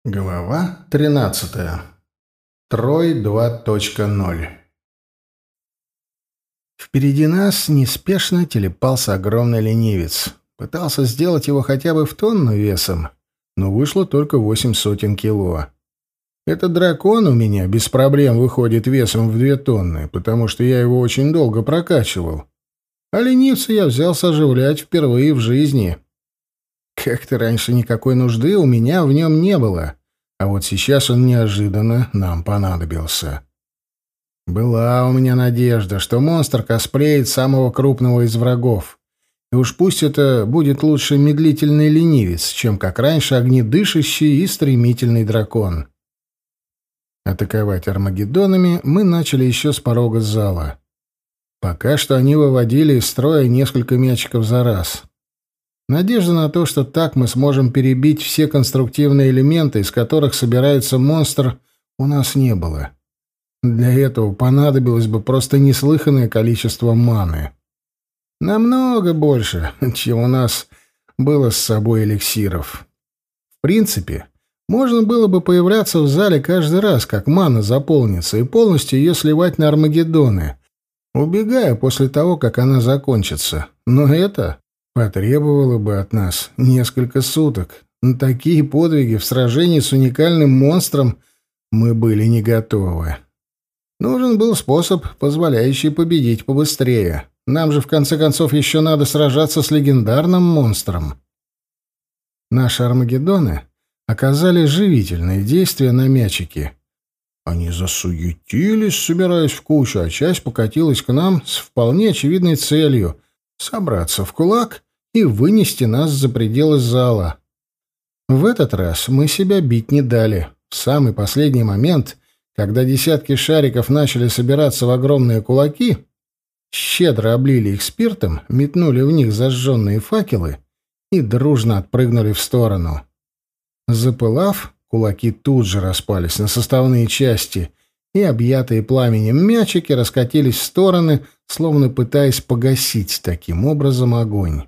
Глава 13. Трой 2.0. Впереди нас неспешно телепался огромный ленивец. Пытался сделать его хотя бы в тонну весом, но вышло только 0,08 кило. Этот дракон у меня без проблем выходит весом в 2 тонны, потому что я его очень долго прокачивал. А ленивца я взялся оживлять впервые в жизни. Как-то раньше никакой нужды у меня в нем не было, а вот сейчас он неожиданно нам понадобился. Была у меня надежда, что монстр косплеит самого крупного из врагов. И уж пусть это будет лучше медлительный ленивец, чем, как раньше, огнедышащий и стремительный дракон. Атаковать армагеддонами мы начали еще с порога зала. Пока что они выводили из строя несколько мячиков за раз. Надежды на то, что так мы сможем перебить все конструктивные элементы, из которых собирается монстр, у нас не было. Для этого понадобилось бы просто неслыханное количество маны. Намного больше, чем у нас было с собой эликсиров. В принципе, можно было бы появляться в зале каждый раз, как мана заполнится, и полностью ее сливать на армагеддоны, убегая после того, как она закончится. Но это потребовало бы от нас несколько суток. На такие подвиги в сражении с уникальным монстром мы были не готовы. Нужен был способ, позволяющий победить побыстрее. Нам же, в конце концов, еще надо сражаться с легендарным монстром. Наши армагеддоны оказали живительное действие на мячики. Они засуетились, собираясь в кучу, а часть покатилась к нам с вполне очевидной целью — собраться в кулак и вынести нас за пределы зала. В этот раз мы себя бить не дали. В самый последний момент, когда десятки шариков начали собираться в огромные кулаки, щедро облили их спиртом, метнули в них зажженные факелы и дружно отпрыгнули в сторону. Запылав, кулаки тут же распались на составные части, и объятые пламенем мячики раскатились в стороны, словно пытаясь погасить таким образом огонь.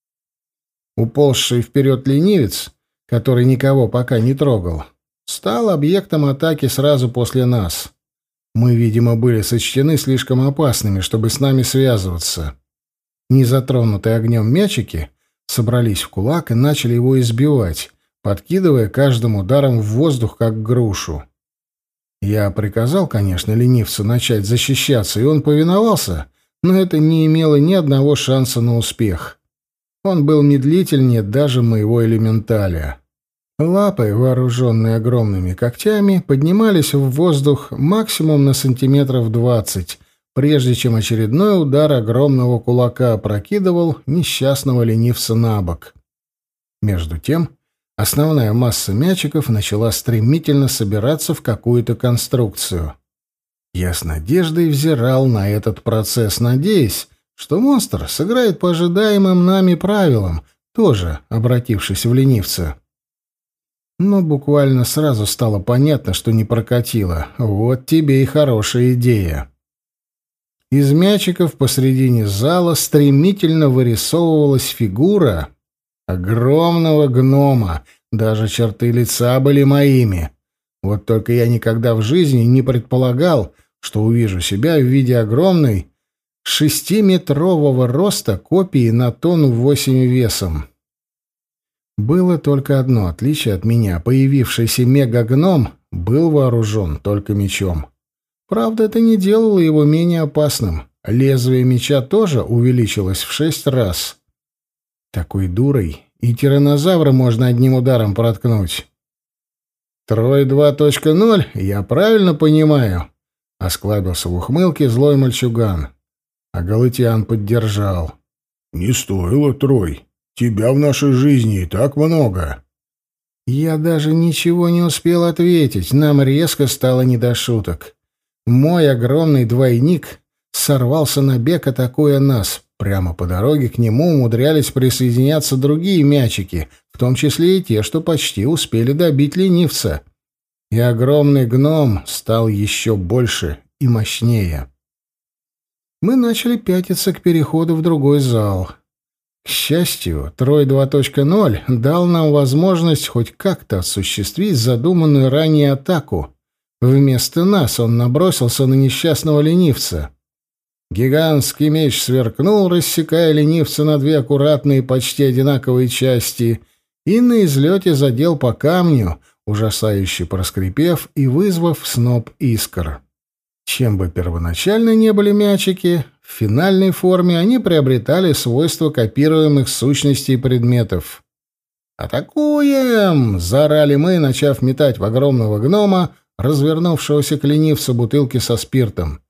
Уползший вперед ленивец, который никого пока не трогал, стал объектом атаки сразу после нас. Мы, видимо, были сочтены слишком опасными, чтобы с нами связываться. Незатронутые огнем мячики собрались в кулак и начали его избивать, подкидывая каждым ударом в воздух, как грушу. Я приказал, конечно, ленивцу начать защищаться, и он повиновался, но это не имело ни одного шанса на успех. Он был медлительнее даже моего элементаля. Лапы, вооруженные огромными когтями, поднимались в воздух максимум на 20 сантиметров, прежде чем очередной удар огромного кулака опрокидывал несчастного ленивца на бок. Между тем, основная масса мячиков начала стремительно собираться в какую-то конструкцию. Я с надеждой взирал на этот процесс, надеясь, что монстр сыграет по ожидаемым нами правилам, тоже обратившись в ленивца. Но буквально сразу стало понятно, что не прокатило. Вот тебе и хорошая идея. Из мячиков посредине зала стремительно вырисовывалась фигура огромного гнома. Даже черты лица были моими. Вот только я никогда в жизни не предполагал, что увижу себя в виде огромной 6-метрового роста копии на 8 тонн весом. Было только одно отличие от меня. Появившийся мега-гном был вооружен только мечом. Правда, это не делало его менее опасным. Лезвие меча тоже увеличилось в 6 раз. Такой дурой и тираннозавра можно одним ударом проткнуть. «Трой 2.0, я правильно понимаю?» — осклабился в ухмылке злой мальчуган. А Галатиан поддержал. «Не стоило, Трой. Тебя в нашей жизни и так много». Я даже ничего не успел ответить. Нам резко стало не до шуток. Мой огромный двойник сорвался на бег, атакуя нас. Прямо по дороге к нему умудрялись присоединяться другие мячики, в том числе и те, что почти успели добить ленивца. И огромный гном стал еще больше и мощнее. Мы начали пятиться к переходу в другой зал. К счастью, Трой 2.0 дал нам возможность хоть как-то осуществить задуманную ранее атаку. Вместо нас он набросился на несчастного ленивца. Гигантский меч сверкнул, рассекая ленивца на две аккуратные, почти одинаковые части, и на излете задел по камню, ужасающе проскрипев и вызвав сноп искр. Чем бы первоначально не были мячики, в финальной форме они приобретали свойства копируемых сущностей предметов. «Атакуем!» — заорали мы, начав метать в огромного гнома, развернувшегося к ленивцу, бутылки со спиртом.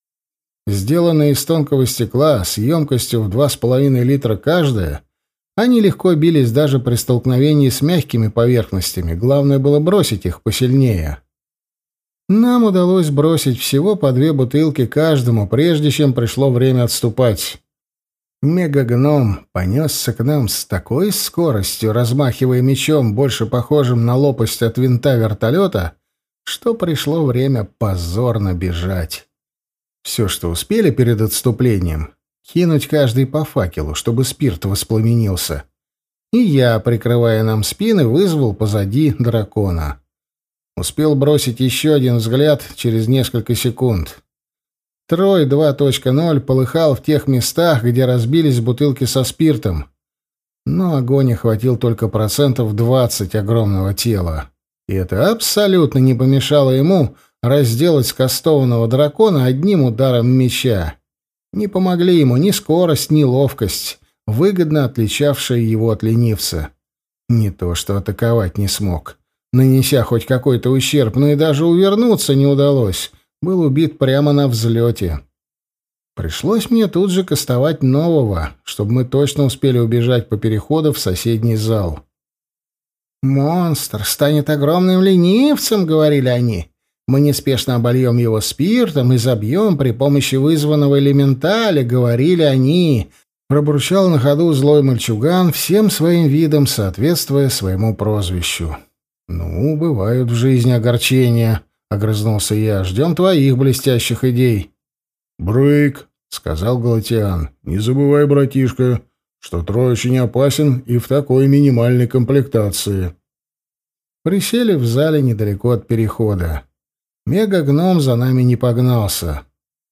Сделанные из тонкого стекла с емкостью в 2,5 литра каждая, они легко бились даже при столкновении с мягкими поверхностями, главное было бросить их посильнее. Нам удалось бросить всего по 2 бутылки каждому, прежде чем пришло время отступать. Мегагном понесся к нам с такой скоростью, размахивая мечом, больше похожим на лопасть от винта вертолета, что пришло время позорно бежать. Все, что успели перед отступлением, кинуть каждый по факелу, чтобы спирт воспламенился. И я, прикрывая нам спины, вызвал позади дракона. Успел бросить еще один взгляд через несколько секунд. Трой 2.0 полыхал в тех местах, где разбились бутылки со спиртом. Но огонь охватил только 20% огромного тела. И это абсолютно не помешало ему разделать скастованного дракона одним ударом меча. Не помогли ему ни скорость, ни ловкость, выгодно отличавшие его от ленивца. Не то что атаковать не смог, нанеся хоть какой-то ущерб, но и даже увернуться не удалось. Был убит прямо на взлете. Пришлось мне тут же кастовать нового, чтобы мы точно успели убежать по переходу в соседний зал. «Монстр станет огромным ленивцем», — говорили они. «Мы неспешно обольем его спиртом и забьем при помощи вызванного элементаля», — говорили они. Пробурчал на ходу злой мальчуган, всем своим видом соответствуя своему прозвищу. «Ну, бывают в жизни огорчения», — огрызнулся я. «Ждем твоих блестящих идей». «Брейк», — сказал Галатиан, — «не забывай, братишка, что Трой очень опасен и в такой минимальной комплектации». Присели в зале недалеко от перехода. Мегагном за нами не погнался.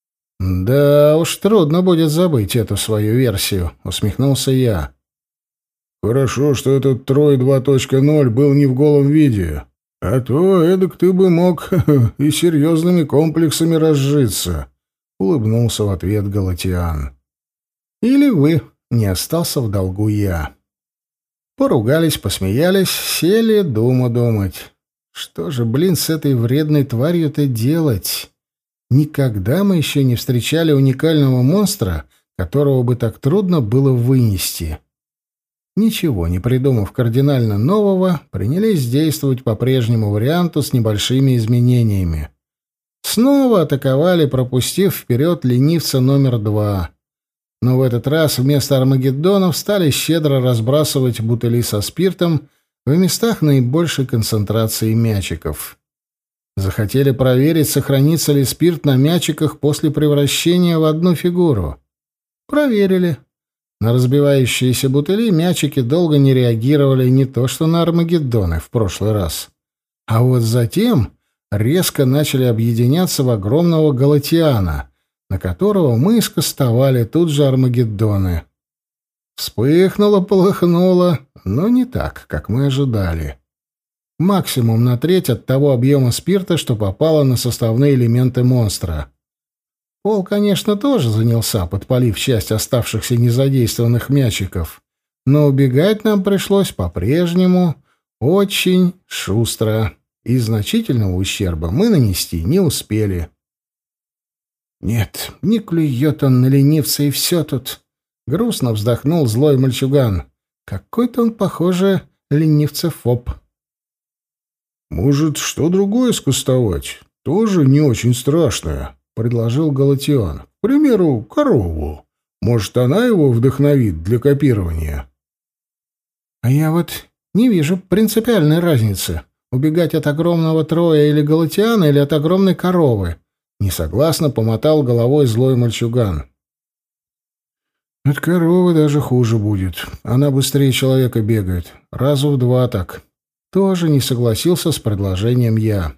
«Да уж, трудно будет забыть эту свою версию», — усмехнулся я. «Хорошо, что этот Трой 2.0 был не в голом виде, а то эдак ты бы мог и серьезными комплексами разжиться», — улыбнулся в ответ Галатиан. «Или вы», — не остался в долгу я. Поругались, посмеялись, сели думать. Что же, блин, с этой вредной тварью-то делать? Никогда мы еще не встречали уникального монстра, которого бы так трудно было вынести. Ничего не придумав кардинально нового, принялись действовать по прежнему варианту с небольшими изменениями. Снова атаковали, пропустив вперед ленивца номер 2. Но в этот раз вместо армагеддонов стали щедро разбрасывать бутыли со спиртом в местах наибольшей концентрации мячиков. Захотели проверить, сохранится ли спирт на мячиках после превращения в одну фигуру. Проверили. На разбивающиеся бутыли мячики долго не реагировали, не то что на армагеддоны в прошлый раз. А вот затем резко начали объединяться в огромного галатиана, на которого мы скостовали тут же армагеддоны. Вспыхнуло, полыхнуло, но не так, как мы ожидали. Максимум на треть от того объема спирта, что попало на составные элементы монстра. Пол, конечно, тоже занялся, подпалив часть оставшихся незадействованных мячиков, но убегать нам пришлось по-прежнему очень шустро, и значительного ущерба мы нанести не успели. «Нет, не клюет он на ленивца, и все тут», — грустно вздохнул злой мальчуган. «Какой-то он, похоже, ленивцефоб». «Может, что другое скостовать? Тоже не очень страшное», — предложил Галатиан. «К примеру, корову. Может, она его вдохновит для копирования?» «А я вот не вижу принципиальной разницы. Убегать от огромного Троя или Галатиана, или от огромной коровы?» Несогласно помотал головой злой мальчуган. От коровы даже хуже будет. Она быстрее человека бегает. Разу в два так. Тоже не согласился с предложением я.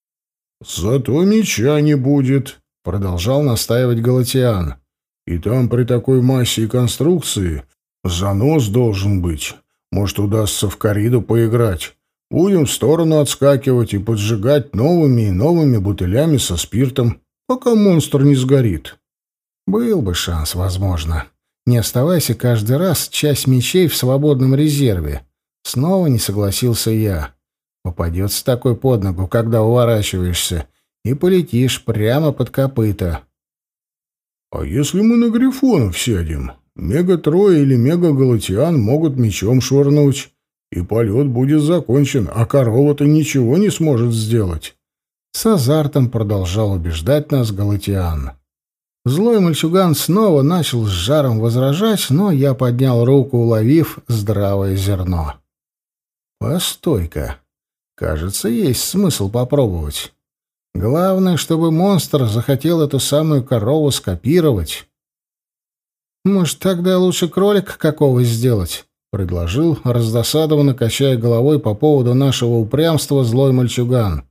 «Зато меча не будет», — продолжал настаивать Галатиан. «И там при такой массе и конструкции занос должен быть. Может, удастся в корриду поиграть. Будем в сторону отскакивать и поджигать новыми и новыми бутылями со спиртом, пока монстр не сгорит». Был бы шанс, возможно. Не оставайся каждый раз часть мечей в свободном резерве. Снова не согласился я. Попадется такой под ногу, когда уворачиваешься, и полетишь прямо под копыта. «А если мы на грифонов сядем? Мега-Трой или Мега-Галатиан могут мечом швырнуть, и полет будет закончен, а корова-то ничего не сможет сделать». С азартом продолжал убеждать нас Галатиан. Злой мальчуган снова начал с жаром возражать, но я поднял руку, уловив здравое зерно. «Постой-ка. Кажется, есть смысл попробовать. Главное, чтобы монстр захотел эту самую корову скопировать». «Может, тогда лучше кролика какого сделать?» — предложил, раздосадованно качая головой по поводу нашего упрямства злой мальчуган.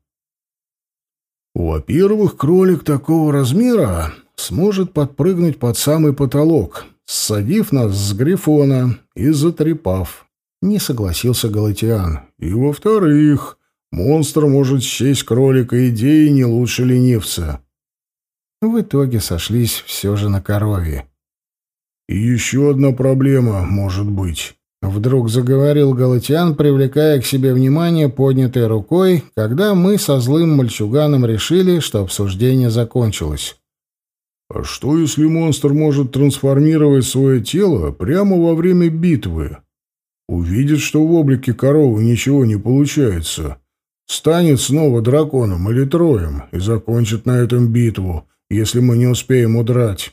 «Во-первых, кролик такого размера сможет подпрыгнуть под самый потолок, ссадив нас с грифона и затрепав». Не согласился Галатиан. «И во-вторых, монстр может счесть кролика идеей не лучше ленивца». В итоге сошлись все же на корове. «И еще одна проблема может быть», — вдруг заговорил Галатиан, привлекая к себе внимание поднятой рукой, когда мы со злым мальчуганом решили, что обсуждение закончилось. «А что, если монстр может трансформировать свое тело прямо во время битвы? Увидит, что в облике коровы ничего не получается, станет снова драконом или троем и закончит на этом битву, если мы не успеем удрать».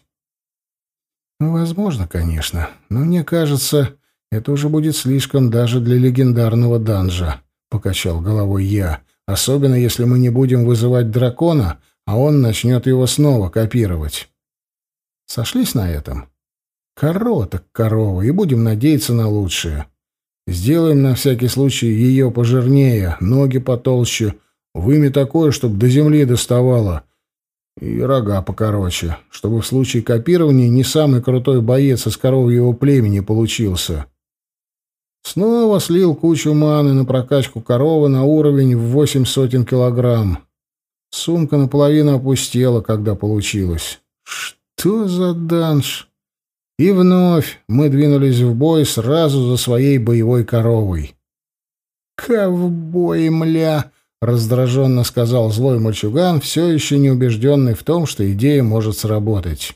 Возможно, конечно, но мне кажется, это уже будет слишком даже для легендарного данжа, — покачал головой я, — особенно если мы не будем вызывать дракона, а он начнет его снова копировать. Сошлись на этом? Корова так корова, и будем надеяться на лучшее. Сделаем на всякий случай ее пожирнее, ноги потолще, вымя такое, чтобы до земли доставало, и рога покороче, чтобы в случае копирования не самый крутой боец из коровьего племени получился. Снова слил кучу маны на прокачку коровы на уровень в 800 килограмм. Сумка наполовину опустела, когда получилось. Что за данж? И вновь мы двинулись в бой сразу за своей боевой коровой. «Ковбой, мля!» — раздраженно сказал злой мальчуган, все еще не убежденный в том, что идея может сработать.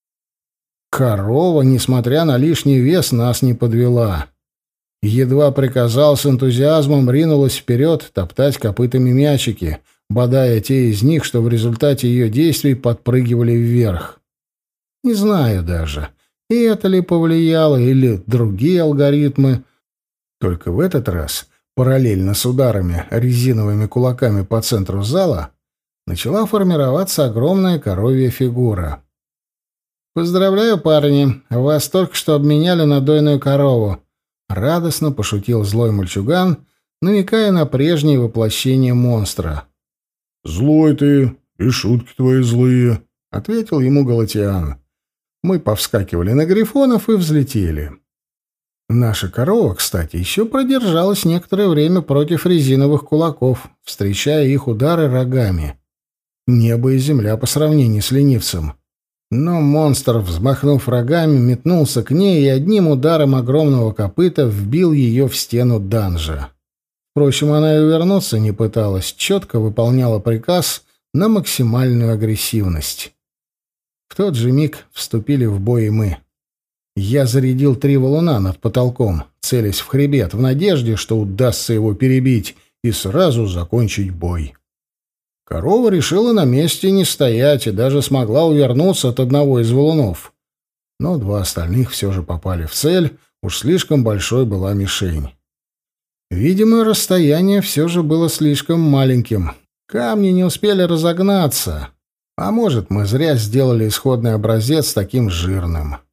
Корова, несмотря на лишний вес, нас не подвела. Едва приказал, с энтузиазмом ринулась вперед топтать копытами мячики, бодая те из них, что в результате ее действий подпрыгивали вверх. Не знаю даже, и это ли повлияло, или другие алгоритмы. Только в этот раз, параллельно с ударами резиновыми кулаками по центру зала, начала формироваться огромная коровья фигура. «Поздравляю, парни, вас только что обменяли на дойную корову», — радостно пошутил злой мальчуган, намекая на прежнее воплощение монстра. «Злой ты, и шутки твои злые», — ответил ему Галатиан. Мы повскакивали на грифонов и взлетели. Наша корова, кстати, еще продержалась некоторое время против резиновых кулаков, встречая их удары рогами. Небо и земля по сравнению с ленивцем. Но монстр, взмахнув рогами, метнулся к ней и одним ударом огромного копыта вбил ее в стену данжа. Впрочем, она и увернуться не пыталась, четко выполняла приказ на максимальную агрессивность. В тот же миг вступили в бой и мы. Я зарядил 3 валуна над потолком, целясь в хребет, в надежде, что удастся его перебить и сразу закончить бой. Корова решила на месте не стоять и даже смогла увернуться от одного из валунов. Но 2 остальных все же попали в цель, уж слишком большой была мишень. Видимо, расстояние все же было слишком маленьким. Камни не успели разогнаться. А может, мы зря сделали исходный образец таким жирным.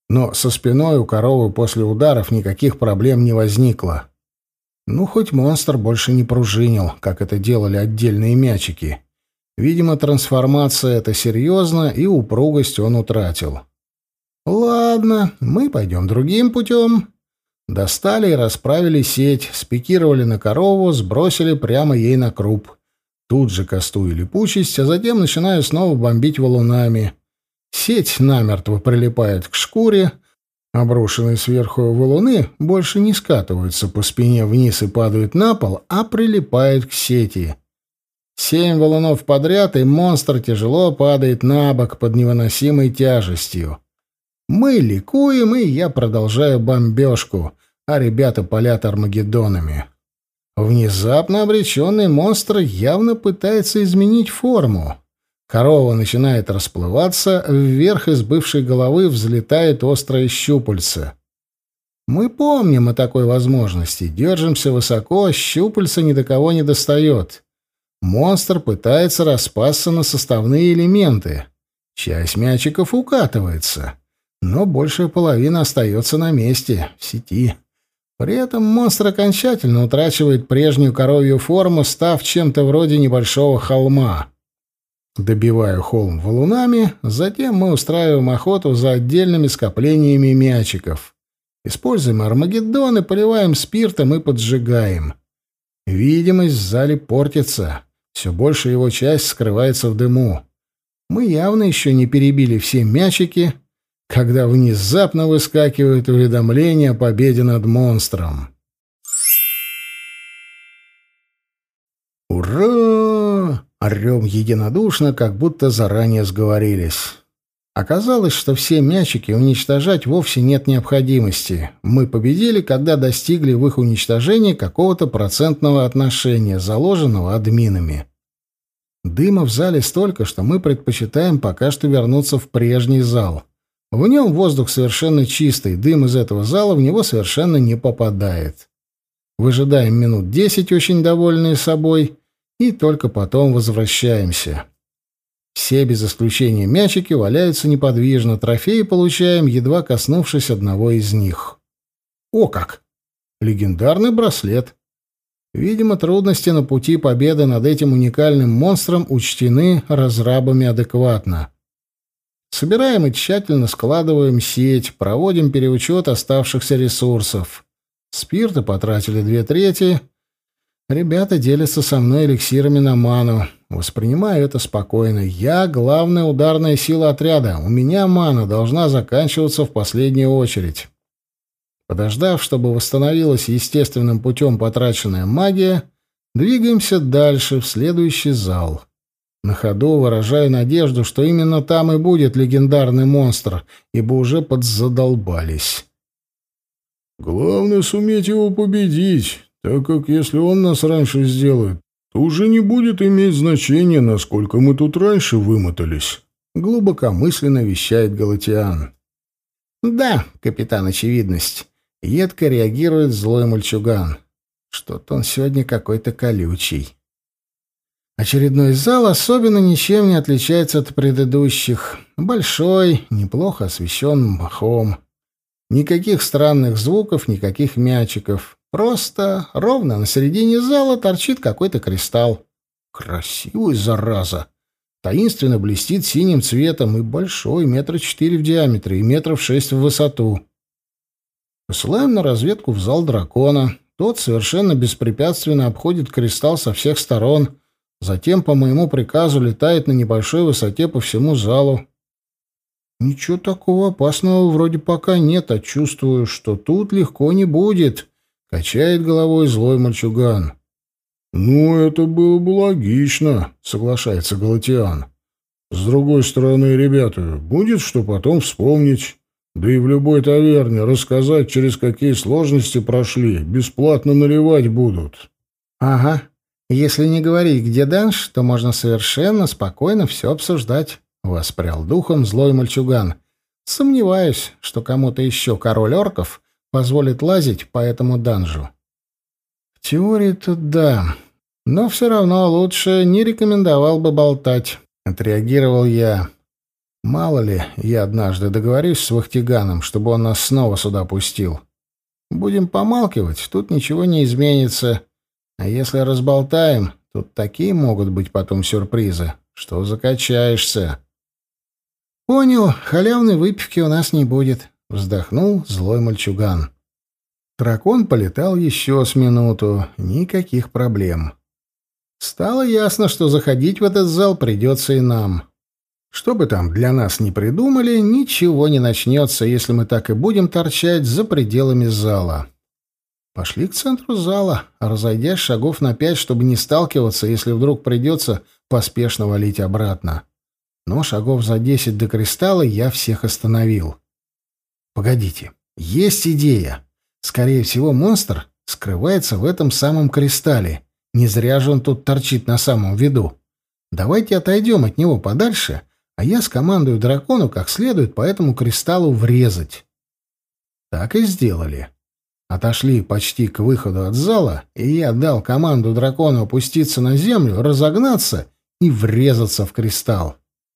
Но со спиной у коровы после ударов никаких проблем не возникло. Ну, хоть монстр больше не пружинил, как это делали отдельные мячики. Видимо, трансформация — это серьезно, и упругость он утратил. Ладно, мы пойдем другим путем. Достали и расправили сеть, спикировали на корову, сбросили прямо ей на круп. Тут же кастую липучесть, а затем начинаю снова бомбить валунами. Сеть намертво прилипает к шкуре. Обрушенные сверху валуны больше не скатываются по спине вниз и падают на пол, а прилипают к сети. 7 валунов подряд, и монстр тяжело падает на бок под невыносимой тяжестью. Мы ликуем, и я продолжаю бомбежку, а ребята палят армагеддонами. Внезапно обреченный монстр явно пытается изменить форму. Корова начинает расплываться, вверх из бывшей головы взлетает острое щупальце. Мы помним о такой возможности, держимся высоко, щупальце ни до кого не достает. Монстр пытается распасться на составные элементы. Часть мячиков укатывается, но большая половина остается на месте, в сети. При этом монстр окончательно утрачивает прежнюю коровью форму, став чем-то вроде небольшого холма. Добиваю холм валунами, затем мы устраиваем охоту за отдельными скоплениями мячиков. Используем армагеддон и поливаем спиртом и поджигаем. Видимость в зале портится. Все больше его часть скрывается в дыму. Мы явно еще не перебили все мячики, когда внезапно выскакивает уведомление о победе над монстром. «Ура!» — орем единодушно, как будто заранее сговорились. Оказалось, что все мячики уничтожать вовсе нет необходимости. Мы победили, когда достигли в их уничтожении какого-то процентного отношения, заложенного админами. Дыма в зале столько, что мы предпочитаем пока что вернуться в прежний зал. В нем воздух совершенно чистый, дым из этого зала в него совершенно не попадает. Выжидаем минут 10, очень довольные собой, и только потом возвращаемся. Все, без исключения мячики, валяются неподвижно, трофеи получаем, едва коснувшись одного из них. О как! Легендарный браслет. Видимо, трудности на пути победы над этим уникальным монстром учтены разрабами адекватно. Собираем и тщательно складываем сеть, проводим переучет оставшихся ресурсов. Спирта потратили 2/3. Ребята делятся со мной эликсирами на ману. Воспринимаю это спокойно. Я — главная ударная сила отряда. У меня мана должна заканчиваться в последнюю очередь. Подождав, чтобы восстановилась естественным путем потраченная магия, двигаемся дальше, в следующий зал. На ходу выражаю надежду, что именно там и будет легендарный монстр, ибо уже подзадолбались. «Главное суметь его победить, так как если он нас раньше сделает, то уже не будет иметь значения, насколько мы тут раньше вымотались», — глубокомысленно вещает Галатиан. «Да, капитан Очевидность», — едко реагирует злой мальчуган. «Что-то он сегодня какой-то колючий». Очередной зал особенно ничем не отличается от предыдущих. Большой, неплохо освещен мхом. Никаких странных звуков, никаких мячиков. Просто ровно на середине зала торчит какой-то кристалл. Красивый, зараза. Таинственно блестит синим цветом и большой, 4 метра в диаметре и 6 метров в высоту. Посылаем на разведку в зал дракона. Тот совершенно беспрепятственно обходит кристалл со всех сторон. Затем, по моему приказу, летает на небольшой высоте по всему залу. Ничего такого опасного вроде пока нет, а чувствую, что тут легко не будет, — качает головой злой мальчуган. «Ну, это было бы логично», — соглашается Галатиан. «С другой стороны, ребята, будет что потом вспомнить. Да и в любой таверне рассказать, через какие сложности прошли, бесплатно наливать будут». «Ага. Если не говорить, где данж, то можно совершенно спокойно все обсуждать», — воспрял духом злой мальчуган. «Сомневаюсь, что кому-то еще король орков позволит лазить по этому данжу». «В теории-то да, но все равно лучше не рекомендовал бы болтать», — отреагировал я. Мало ли, я однажды договорюсь с Вахтиганом, чтобы он нас снова сюда пустил. Будем помалкивать, тут ничего не изменится. А если разболтаем, тут такие могут быть потом сюрпризы, что закачаешься. Понял, халявной выпивки у нас не будет, вздохнул злой мальчуган. Дракон полетал еще с минуту, никаких проблем. Стало ясно, что заходить в этот зал придется и нам. Что бы там для нас ни придумали, ничего не начнется, если мы так и будем торчать за пределами зала. Пошли к центру зала, разойдясь шагов на 5, чтобы не сталкиваться, если вдруг придется поспешно валить обратно. Но шагов за 10 до кристалла я всех остановил. Погодите, есть идея. Скорее всего, монстр скрывается в этом самом кристалле. Не зря же он тут торчит на самом виду. Давайте отойдем от него подальше, а я скомандую дракону как следует по этому кристаллу врезать. Так и сделали. Отошли почти к выходу от зала, и я дал команду дракону опуститься на землю, разогнаться и врезаться в кристалл.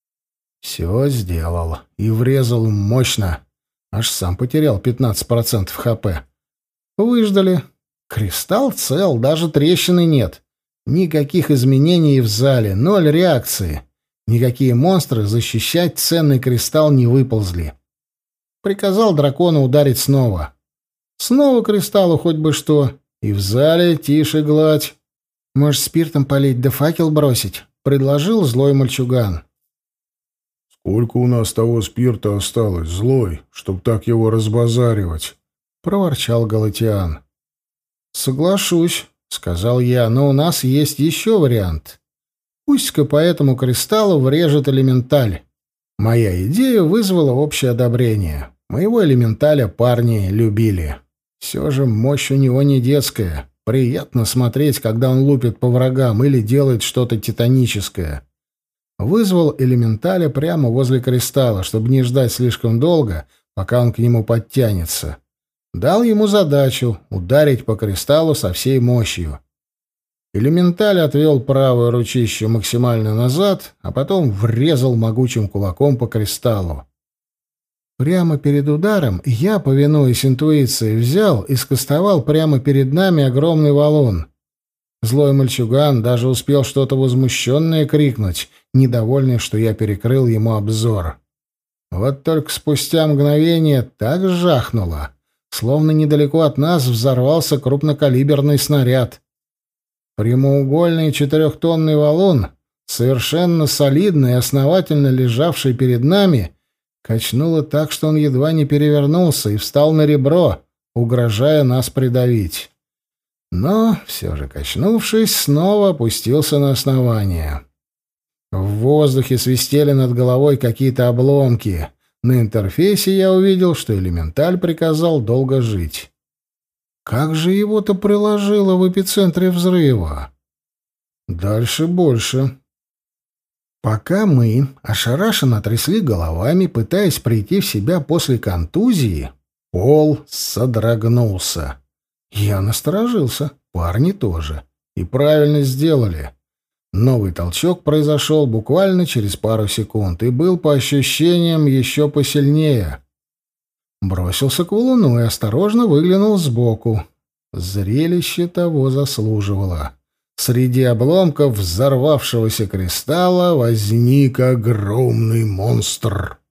Все сделал. И врезал мощно. Аж сам потерял 15% ХП. Выждали. Кристалл цел, даже трещины нет. Никаких изменений в зале, 0 реакции. Никакие монстры защищать ценный кристалл не выползли. Приказал дракону ударить снова. Снова кристаллу хоть бы что. И в зале тише гладь. Может, спиртом полить да факел бросить? Предложил злой мальчуган. «Сколько у нас того спирта осталось, злой, чтоб так его разбазаривать?» — проворчал Галатиан. «Соглашусь», — сказал я, — «но у нас есть еще вариант. Пусть-ка по этому кристаллу врежет элементаль». Моя идея вызвала общее одобрение. Моего элементаля парни любили. Все же мощь у него не детская. Приятно смотреть, когда он лупит по врагам или делает что-то титаническое. Вызвал элементаля прямо возле кристалла, чтобы не ждать слишком долго, пока он к нему подтянется. Дал ему задачу ударить по кристаллу со всей мощью. Элементаль отвел правое ручище максимально назад, а потом врезал могучим кулаком по кристаллу. Прямо перед ударом я, повинуясь интуиции, взял и скостовал прямо перед нами огромный валун. Злой мальчуган даже успел что-то возмущенное крикнуть, недовольный, что я перекрыл ему обзор. Вот только спустя мгновение так жахнуло, словно недалеко от нас взорвался крупнокалиберный снаряд. Прямоугольный 4-тонный валун, совершенно солидный и основательно лежавший перед нами, качнуло так, что он едва не перевернулся и встал на ребро, угрожая нас придавить. Но, все же качнувшись, снова опустился на основание. В воздухе свистели над головой какие-то обломки. На интерфейсе я увидел, что элементаль приказал долго жить. Как же его-то приложило в эпицентре взрыва? Дальше больше. Пока мы ошарашенно трясли головами, пытаясь прийти в себя после контузии, пол содрогнулся. Я насторожился, парни тоже. И правильно сделали. Новый толчок произошел буквально через пару секунд и был, по ощущениям, еще посильнее. Бросился к валуну и осторожно выглянул сбоку. Зрелище того заслуживало. Среди обломков взорвавшегося кристалла возник огромный монстр.